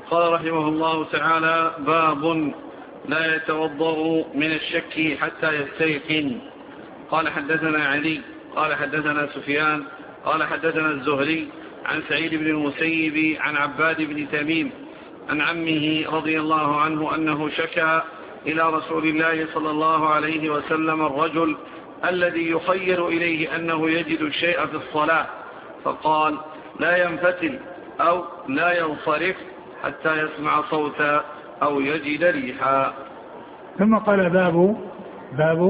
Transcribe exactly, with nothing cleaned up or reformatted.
قال رحمه الله تعالى: باب لا يتوضأ من الشك حتى يستيقن. قال حدثنا علي قال حدثنا سفيان قال حدثنا الزهري عن سعيد بن المسيب عن عباد بن تميم عن عمه رضي الله عنه أنه شكى إلى رسول الله صلى الله عليه وسلم الرجل الذي يخير إليه أنه يجد الشيء في الصلاة، فقال: لا ينفتل أو لا ينصرف حتى يسمع صوتا أو يجد ريحا. ثم قال: باب باب